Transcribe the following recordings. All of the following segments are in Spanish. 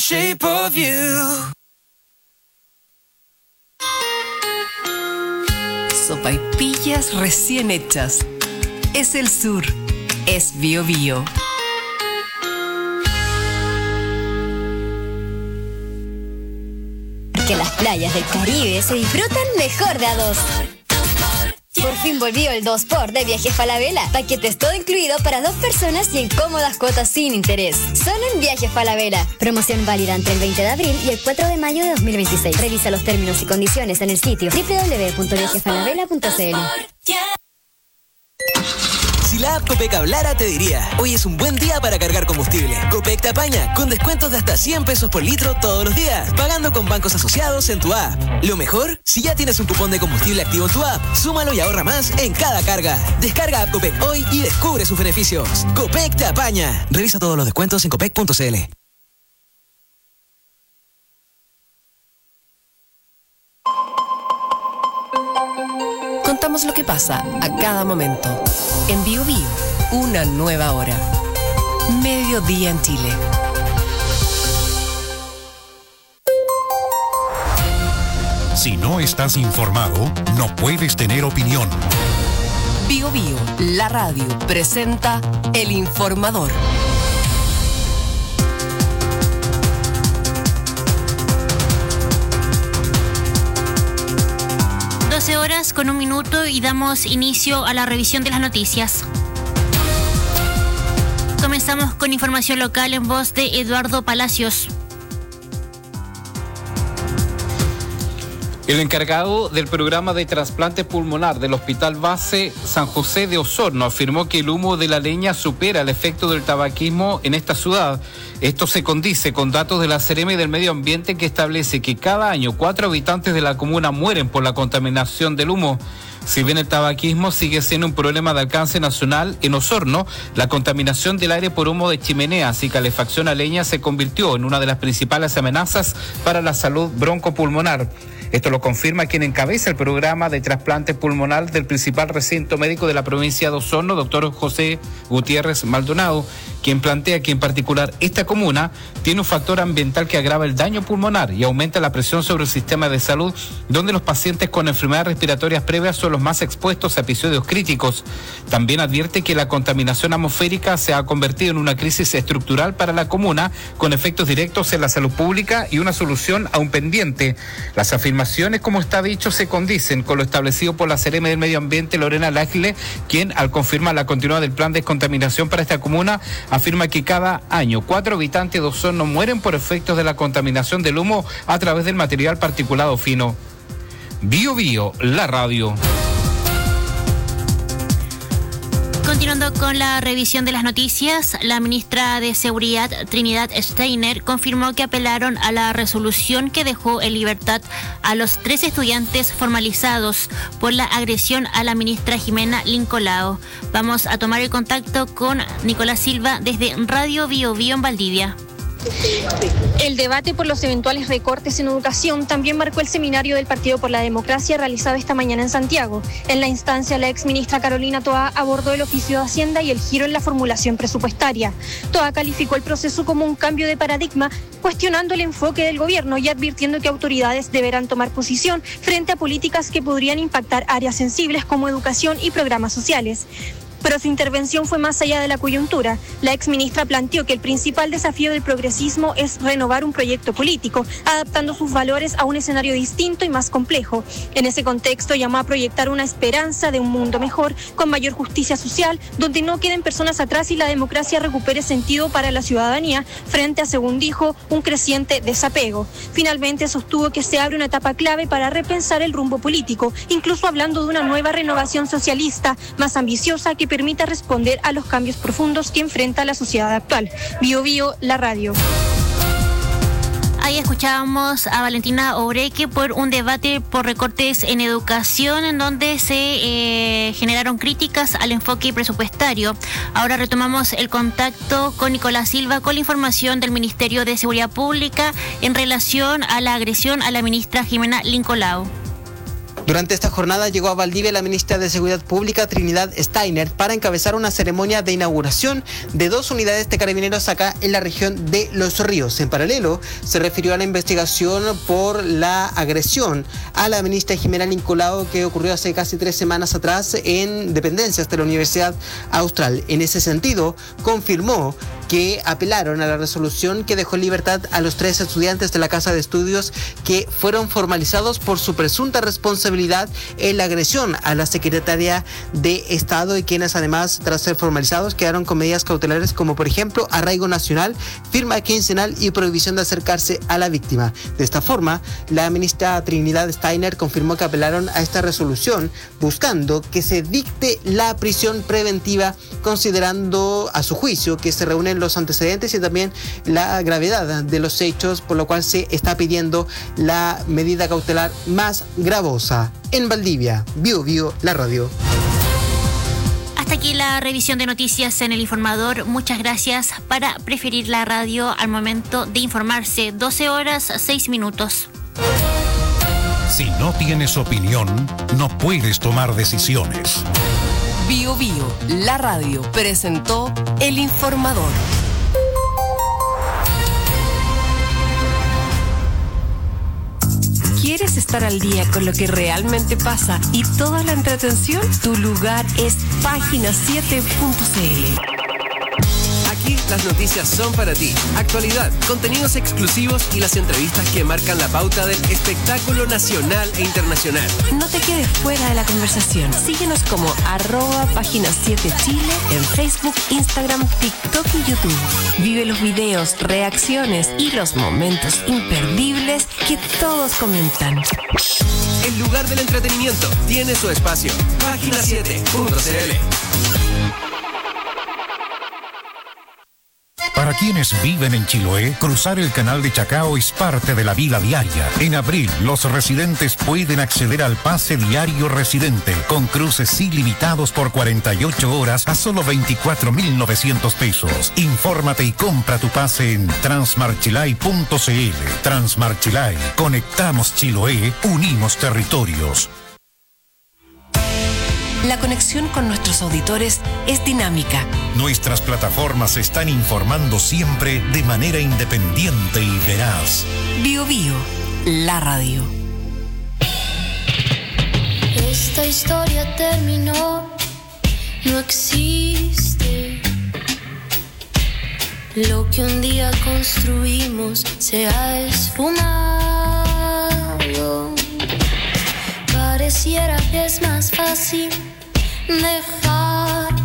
shape of you. Sopaipillas recién hechas. Es el sur. Es Bio Bio. Que las playas del Caribe se disfrutan mejor de a dos. Por fin volvió el 2x de Viajes Falabella. Paquetes todo incluido para 2 personas y en cómodas cuotas sin interés. Solo en Viajes Falabella. Promoción válida entre el 20 de abril y el 4 de mayo de 2026. Revisa los términos y condiciones en el sitio www.viajesfalabella.cl. Si la app Copec hablara, te diría: hoy es un buen día para cargar combustible. Copec te apaña, con descuentos de hasta 100 pesos por litro todos los días, pagando con bancos asociados en tu app. Lo mejor, si ya tienes un cupón de combustible activo en tu app, súmalo y ahorra más en cada carga. Descarga app Copec hoy y descubre sus beneficios. Copec te apaña. Revisa todos los descuentos en copec.cl. Contamos lo que pasa a cada momento. En Bio Bio, una nueva hora. Mediodía en Chile. Si no estás informado, no puedes tener opinión. Bio Bio, la radio, presenta El Informador. 12 horas con 1 minuto y damos inicio a la revisión de las noticias. Comenzamos con información local en voz de Eduardo Palacios. El encargado del programa de trasplante pulmonar del Hospital Base San José de Osorno afirmó que el humo de la leña supera el efecto del tabaquismo en esta ciudad. Esto se condice con datos de la Seremi del Medio Ambiente, que establece que cada año 4 habitantes de la comuna mueren por la contaminación del humo. Si bien el tabaquismo sigue siendo un problema de alcance nacional, en Osorno, la contaminación del aire por humo de chimeneas y calefacción a leña se convirtió en una de las principales amenazas para la salud broncopulmonar. Esto lo confirma quien encabeza el programa de trasplante pulmonar del principal recinto médico de la provincia de Osorno, doctor José Gutiérrez Maldonado, quien plantea que en particular esta comuna tiene un factor ambiental que agrava el daño pulmonar y aumenta la presión sobre el sistema de salud, donde los pacientes con enfermedades respiratorias previas son los más expuestos a episodios críticos. También advierte que la contaminación atmosférica se ha convertido en una crisis estructural para la comuna, con efectos directos en la salud pública y una solución aún pendiente. Las afirmaciones, como está dicho, se condicen con lo establecido por la Seremi del Medio Ambiente, Lorena Lagle, quien, al confirmar la continuidad del plan de descontaminación para esta comuna, afirma que cada año 4 habitantes de Osorno mueren por efectos de la contaminación del humo a través del material particulado fino. Bio Bio, la radio. Continuando con la revisión de las noticias, la ministra de Seguridad, Trinidad Steiner, confirmó que apelaron a la resolución que dejó en libertad a los 3 estudiantes formalizados por la agresión a la ministra Jimena Lincolao. Vamos a tomar el contacto con Nicolás Silva desde Radio Bio Bio en Valdivia. El debate por los eventuales recortes en educación también marcó el seminario del Partido por la Democracia realizado esta mañana en Santiago. En la instancia, la exministra Carolina Toá abordó el oficio de Hacienda y el giro en la formulación presupuestaria. Toá calificó el proceso como un cambio de paradigma, cuestionando el enfoque del gobierno y advirtiendo que autoridades deberán tomar posición frente a políticas que podrían impactar áreas sensibles como educación y programas sociales. Pero su intervención fue más allá de la coyuntura. La exministra planteó que el principal desafío del progresismo es renovar un proyecto político, adaptando sus valores a un escenario distinto y más complejo. En ese contexto llamó a proyectar una esperanza de un mundo mejor, con mayor justicia social, donde no queden personas atrás y la democracia recupere sentido para la ciudadanía, frente a, según dijo, un creciente desapego. Finalmente sostuvo que se abre una etapa clave para repensar el rumbo político, incluso hablando de una nueva renovación socialista, más ambiciosa, que permita responder a los cambios profundos que enfrenta la sociedad actual. Bio Bio, la radio. Ahí escuchábamos a Valentina Obreque por un debate por recortes en educación, en donde se generaron críticas al enfoque presupuestario. Ahora retomamos el contacto con Nicolás Silva con la información del Ministerio de Seguridad Pública en relación a la agresión a la ministra Jimena Lincolao. Durante esta jornada llegó a Valdivia la ministra de Seguridad Pública, Trinidad Steiner, para encabezar una ceremonia de inauguración de 2 unidades de carabineros acá en la región de Los Ríos. En paralelo, se refirió a la investigación por la agresión a la ministra Jimena Lincolao que ocurrió hace casi 3 semanas atrás en dependencias de la Universidad Austral. En ese sentido, confirmó que apelaron a la resolución que dejó en libertad a los 3 estudiantes de la Casa de Estudios que fueron formalizados por su presunta responsabilidad en la agresión a la secretaria de Estado y quienes además, tras ser formalizados, quedaron con medidas cautelares como por ejemplo arraigo nacional, firma quincenal y prohibición de acercarse a la víctima. De esta forma, la ministra Trinidad Steiner confirmó que apelaron a esta resolución buscando que se dicte la prisión preventiva, considerando a su juicio que se reúnen los antecedentes y también la gravedad de los hechos, por lo cual se está pidiendo la medida cautelar más gravosa. En Valdivia, Bio, la radio. Hasta aquí la revisión de noticias en El Informador. Muchas gracias para preferir la radio al momento de informarse. 12 horas, 6 minutos. Si no tienes opinión, no puedes tomar decisiones. Bio, la radio, presentó El Informador. ¿Quieres estar al día con lo que realmente pasa y toda la entretención? Tu lugar es página7.cl. Aquí las noticias son para ti. Actualidad, contenidos exclusivos y las entrevistas que marcan la pauta del espectáculo nacional e internacional. No te quedes fuera de la conversación. Síguenos como @página7chile en Facebook, Instagram, TikTok y YouTube. Vive los videos, reacciones y los momentos imperdibles que todos comentan. El lugar del entretenimiento tiene su espacio. Página7.cl. Para quienes viven en Chiloé, cruzar el canal de Chacao es parte de la vida diaria. En abril, los residentes pueden acceder al pase diario residente, con cruces ilimitados por 48 horas a solo 24.900 pesos. Infórmate y compra tu pase en transmarchilay.cl. Transmarchilay. Conectamos Chiloé, unimos territorios. La conexión con nuestros auditores es dinámica. Nuestras plataformas están informando siempre de manera independiente y veraz. Bio, la radio. Esta historia terminó, no existe. Lo que un día construimos se ha esfumado. Pareciera que es más fácil dejarnos,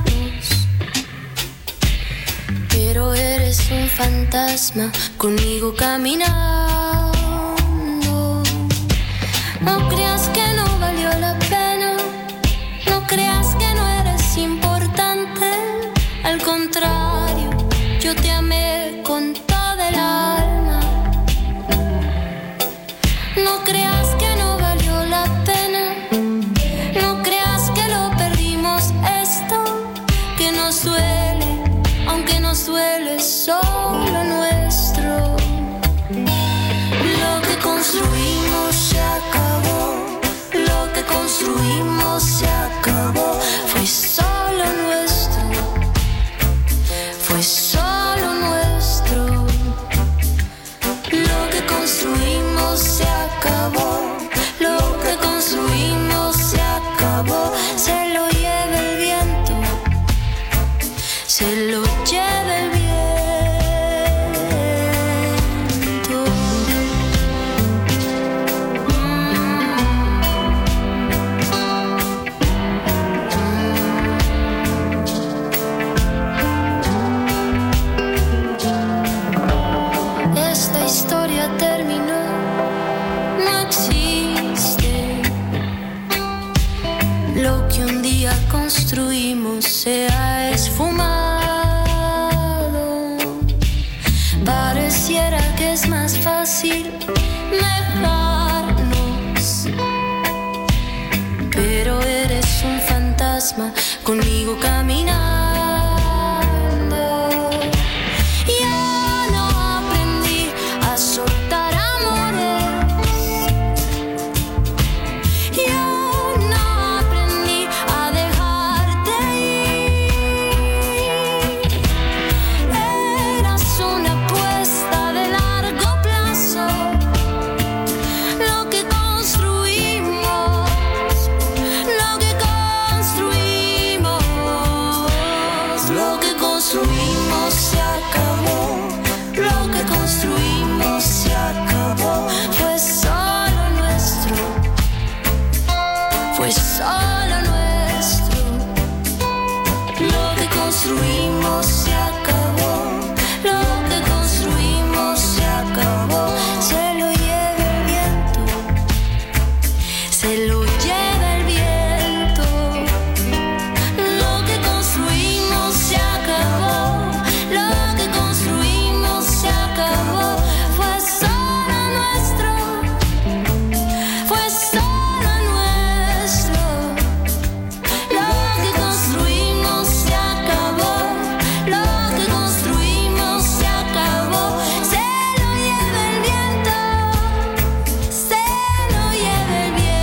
pero eres un fantasma conmigo caminando. No creas que no valió la pena, no creas que no eres importante. Al contrario, yo te amé con toda el alma. No creas que no valió la pena, no creas que lo perdimos esto, que nos duele, aunque nos duele solo nuestro. Lo que construimos se acabó, lo que construimos se acabó. Fue solo nuestro, fue solo nuestro. Lo que construimos se acabó, lo que construimos se acabó. Se lo lleva el viento, se lo lleva el viento. Esta historia terminó, no existe. Lo que un día construimos se ha esfumado. Pareciera que es más fácil dejarnos, pero eres un fantasma conmigo caminando. Ya no aprendí a soltar amores, ya Lo que construimos se acabó, lo que construimos se acabó. Fue solo nuestro, fue solo nuestro. Lo que construimos se acabó, lo que construimos se acabó. Se lo lleva el viento, se lo lleva el viento. Lo que construimos se acabó, lo que construimos se acabó. Fue solo nuestro, fue solo nuestro. Lo que construimos se acabó, lo que construimos se acabó. Se lo lleva el viento, se lo lleva el viento.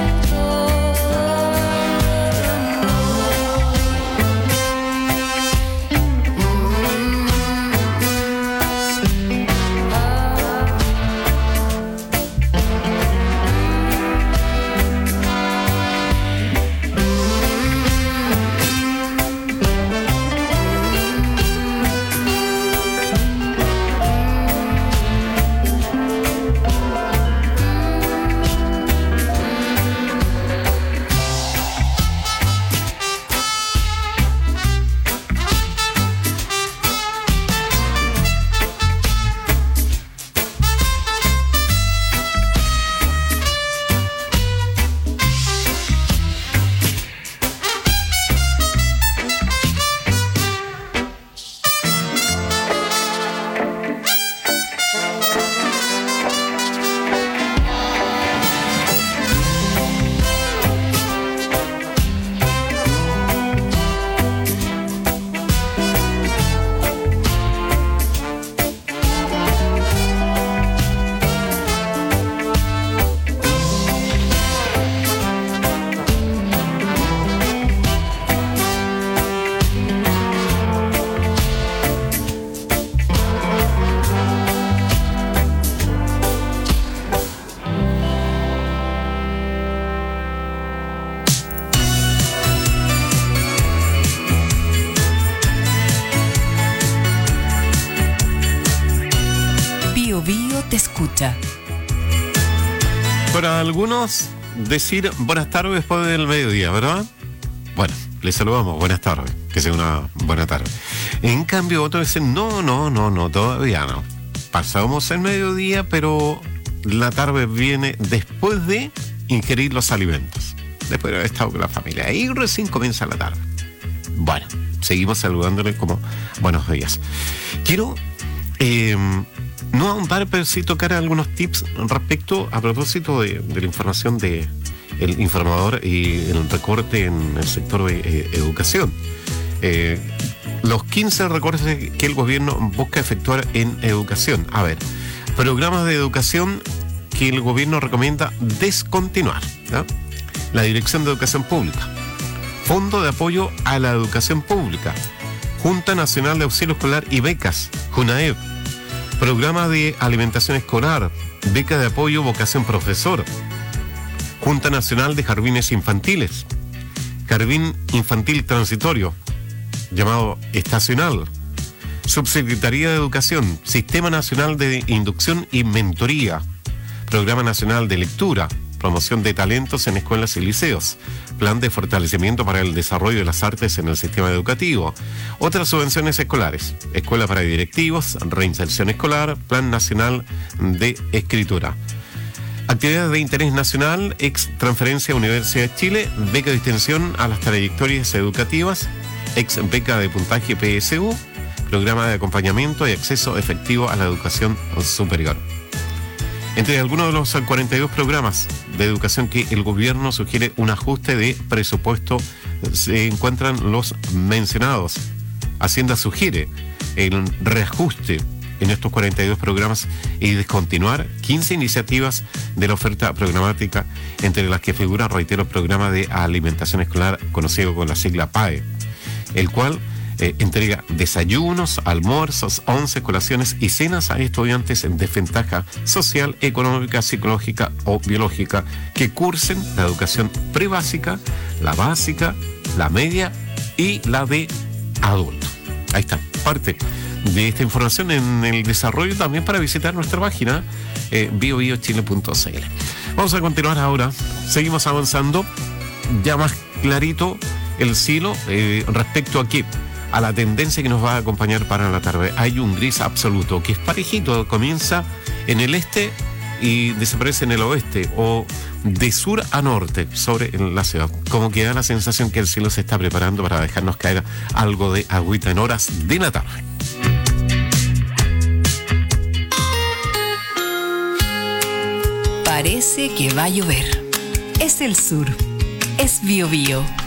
Bio Bio te escucha. Para algunos, decir buenas tardes después del mediodía, ¿verdad? Bueno, les saludamos, buenas tardes, que sea una buena tarde. En cambio, otros dicen, no, todavía no. Pasamos el mediodía, pero la tarde viene después de ingerir los alimentos, después de haber estado con la familia. Ahí recién comienza la tarde. Bueno, seguimos saludándole como buenos días. Quiero no ahondar, pero sí tocar algunos tips respecto, a propósito de la información de el informador y el recorte en el sector de educación. Los 15 recortes que el gobierno busca efectuar en educación. A ver, programas de educación que el gobierno recomienda descontinuar, ¿no? La Dirección de Educación Pública, Fondo de Apoyo a la Educación Pública, Junta Nacional de Auxilio Escolar y Becas, JUNAEB, Programa de Alimentación Escolar, Beca de Apoyo Vocación Profesor, Junta Nacional de Jardines Infantiles, Jardín Infantil Transitorio, llamado Estacional, Subsecretaría de Educación, Sistema Nacional de Inducción y Mentoría, Programa Nacional de Lectura, Promoción de Talentos en Escuelas y Liceos, Plan de Fortalecimiento para el Desarrollo de las Artes en el Sistema Educativo, otras subvenciones escolares, Escuela para Directivos, Reinserción Escolar, Plan Nacional de Escritura. Actividades de interés nacional, ex transferencia a Universidad de Chile, beca de extensión a las trayectorias educativas, ex beca de puntaje PSU, programa de acompañamiento y acceso efectivo a la educación superior. Entre algunos de los 42 programas de educación que el gobierno sugiere un ajuste de presupuesto se encuentran los mencionados. Hacienda sugiere el reajuste en estos 42 programas y descontinuar 15 iniciativas de la oferta programática, entre las que figura, reitero, el programa de alimentación escolar conocido con la sigla PAE, el cual entrega desayunos, almuerzos, once, colaciones y cenas a estudiantes en desventaja social, económica, psicológica o biológica que cursen la educación prebásica, la básica, la media y la de adultos. Ahí está, parte de esta información en el desarrollo también para visitar nuestra página biobiochile.cl. Vamos a continuar ahora, seguimos avanzando, ya más clarito el cielo respecto a qué, a la tendencia que nos va a acompañar para la tarde. Hay un gris absoluto que es parejito, comienza en el este y desaparece en el oeste, o de sur a norte sobre la ciudad. Como que da la sensación que el cielo se está preparando para dejarnos caer algo de agüita en horas de la tarde. Parece que va a llover. Es el sur. Es Bio Bio.